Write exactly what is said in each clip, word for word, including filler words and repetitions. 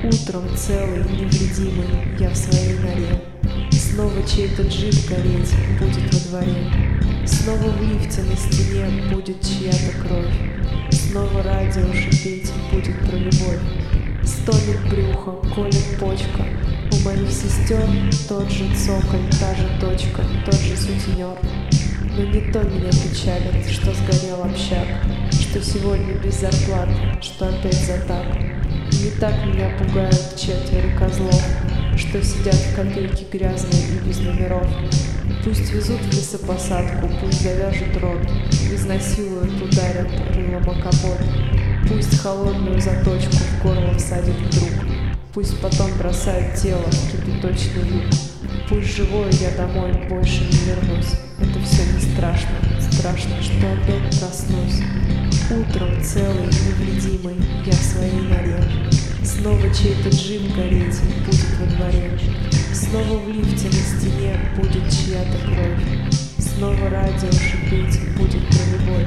Утром целый, невредимый, я в своей норе. Снова чей-то джип гореть будет во дворе. Снова в лифте на стене будет чья-то кровь. Снова радио шипеть будет про любовь. Стонет брюхо, колет почка. У моих сестер тот же цоколь, та же точка, тот же сутенер. Но не то меня печалит, что сгорел общак, что сегодня без зарплаты, что опять за так. Не так меня пугают четверо козлов, что сидят в копейке грязные и без номеров. Пусть везут в лесопосадку, пусть завяжут рот, изнасилуют, ударят рылом о капот. Пусть холодную заточку в горло всадит вдруг, пусть потом бросают тело в кипяточный люк. Пусть живой я домой больше не вернусь, это все не страшно, страшно, что опять проснусь. Утром целый, невредимый, я в своей норе. Снова чей-то джип гореть будет во дворе. Снова в лифте на стене будет чья-то кровь. Снова радио шипеть будет про любовь.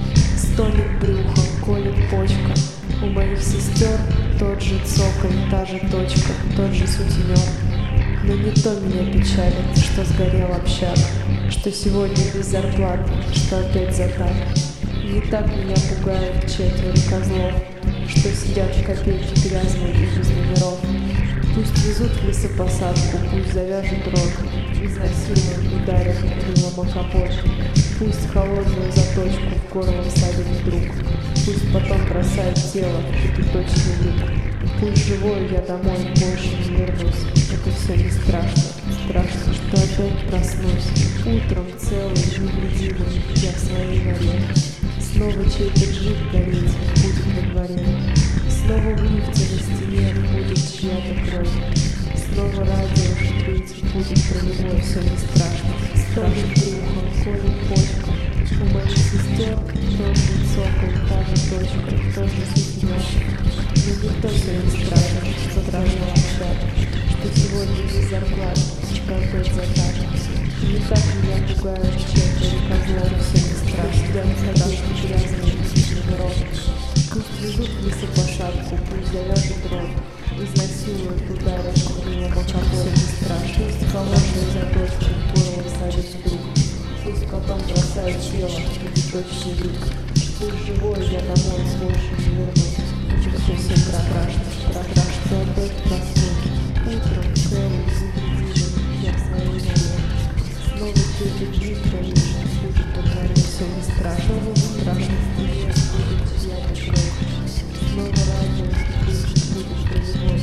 Стонет брюхо, колет почка. У моих сестер тот же цоколь, та же точка, тот же сутенер. Но не то меня печалит, что сгорел общак, что сегодня без зарплаты, что опять за так. Не так меня пугают четверо козлов, что сидят в копейке грязные и без номеров. Пусть везут в лесопосадку, пусть завяжут рот, изнасилуют, ударят крылом о капот. Пусть холодную заточку в горло всадит вдруг, пусть потом бросают тело в кипяточный люк. Пусть живой я домой больше не вернусь, это все не страшно, страшно, что опять проснусь. Утром целый, невредимый, я в своей норе. Снова чей-то джип гореть будет во дворе. Снова в лифте на стене будет чья-то кровь. Снова радио шипеть будет про любовь, все не страшно. Стонет брюхо, колет почка. У моих сестер тот же цоколь, та же точка, тот же сутенер. Но не то все не страшно, что страшно общак, что сегодня без зарплаты, что опять за так. Не так меня пугают четверо козлов, все не страшно, страшно грязные без номеров. Пусть везут в лесопосадку, пусть завяжут рот, изнасилуют, ударят крылом о капот, не страшно. Пусть холодную заточку в горло всадит вдруг, пусть потом бросают тело в кипяточный люк. Пусть живой я домой больше не вернусь, это все всем страшно, страшно, что опять проснусь. Утром целый, невредимый, я в своей норе. Снова чей-то джип гореть будет во дворе, все не страшно, страшно, будет чья-то кровь. Снова радио шипеть будет про любовь.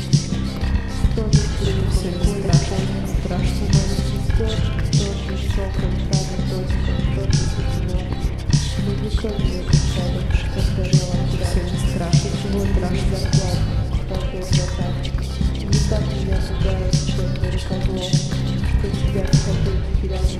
Стонет брюхо, все не страшно, страшно, моих сестер тот же цоколь, та же точка, тот же сутенер. Но никто не печалит, что сгорел общак, все не страшно, чего страшно зарплат, что опять за так. Не так меня пугают четверо козлов, что тебя в копейке грязные